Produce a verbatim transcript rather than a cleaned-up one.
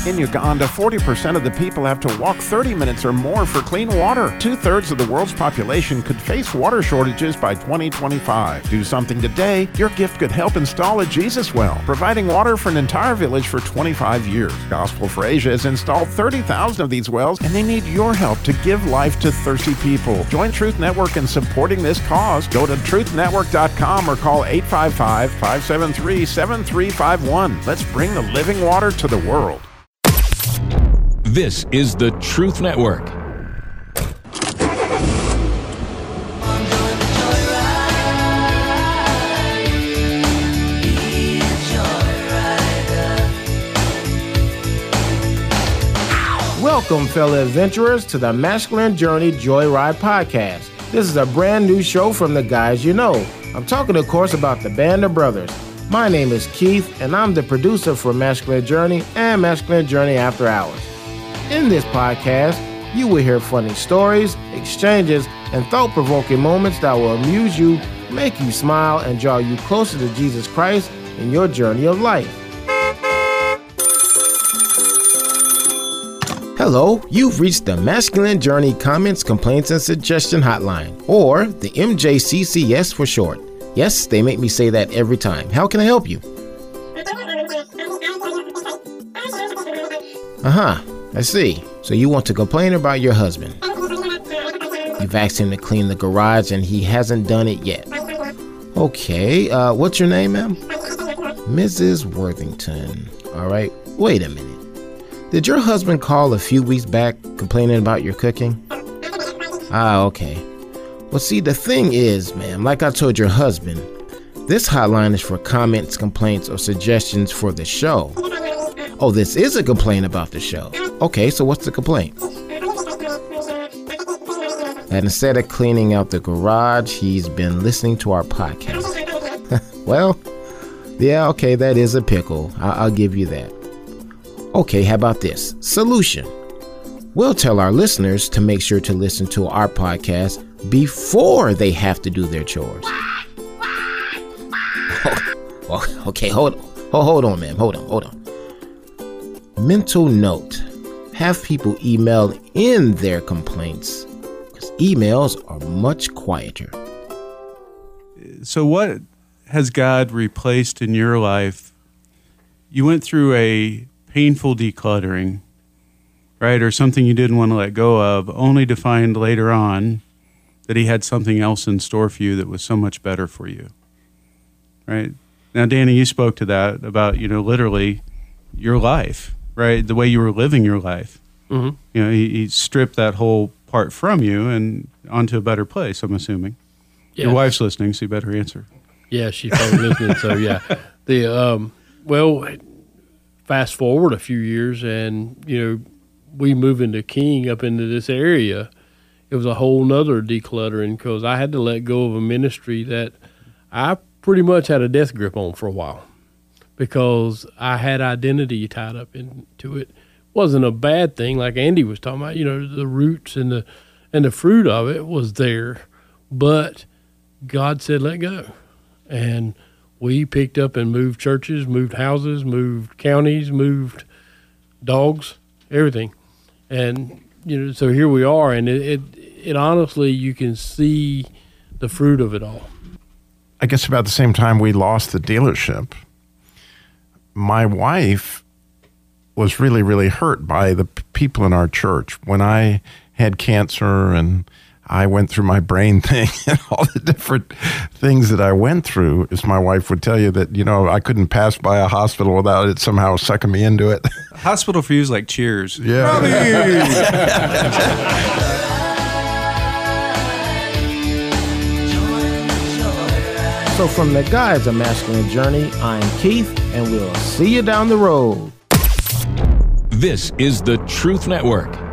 In Uganda, forty percent of the people have to walk thirty minutes or more for clean water. Two-thirds of the world's population could face water shortages by twenty twenty-five. Do something today. Your gift could help install a Jesus well, providing water for an entire village for twenty-five years. Gospel for Asia has installed thirty thousand of these wells, and they need your help to give life to thirsty people. Join Truth Network in supporting this cause. Go to truth network dot com or call eight five five, five seven three, seven three five one. Let's bring the living water to the world. This is the Truth Network. Welcome, fellow adventurers, to the Masculine Journey Joyride podcast. This is a brand new show from the guys you know. I'm talking, of course, about the Band of Brothers. My name is Keith, and I'm the producer for Masculine Journey and Masculine Journey After Hours. In this podcast, you will hear funny stories, exchanges, and thought-provoking moments that will amuse you, make you smile, and draw you closer to Jesus Christ in your journey of life. Hello, you've reached the Masculine Journey Comments, Complaints, and Suggestion Hotline, or the M J C C S for short. Yes, they make me say that every time. How can I help you? Uh-huh, I see. So you want to complain about your husband. You've asked him to clean the garage and he hasn't done it yet. Okay, uh, what's your name, ma'am? Missus Worthington. All right, wait a minute. Did your husband call a few weeks back complaining about your cooking? Ah, okay. Well, see, the thing is, ma'am, like I told your husband, this hotline is for comments, complaints, or suggestions for the show. Oh, this is a complaint about the show. Okay, so what's the complaint? That instead of cleaning out the garage, he's been listening to our podcast. Well, yeah, okay, that is a pickle. I- I'll give you that. Okay, how about this? Solution. We'll tell our listeners to make sure to listen to our podcast before they have to do their chores. Oh, okay, hold, hold, hold on, ma'am. Hold on, hold on. Mental note. Have people email in their complaints, because emails are much quieter. So what has God replaced in your life? You went through a painful decluttering, right? Or something you didn't want to let go of, only to find later on that he had something else in store for you that was so much better for you, right? Now, Danny, you spoke to that about, you know, literally your life, right? The way you were living your life. Mm-hmm. You know, he, he stripped that whole part from you and onto a better place, I'm assuming. Yeah. Your wife's listening, so you better answer. Yeah, she's probably listening, so yeah. The um, well, fast forward a few years and, you know, we move into King up into this area. It was a whole nother decluttering because I had to let go of a ministry that I pretty much had a death grip on for a while because I had identity tied up into it. Wasn't a bad thing, like Andy was talking about. You know, the roots and the and the fruit of it was there, but God said let go, and we picked up and moved churches, moved houses, moved counties, moved dogs, everything, and you know, so here we are, and it, it it honestly you can see the fruit of it all. I guess about the same time we lost the dealership, my wife was really, really hurt by the p- people in our church. When I had cancer and I went through my brain thing and all the different things that I went through, as my wife would tell you, that, you know, I couldn't pass by a hospital without it somehow sucking me into it. Hospital for you is like Cheers. Yeah. So from the guys of Masculine Journey, I'm Keith, and we'll see you down the road. This is the Truth Network.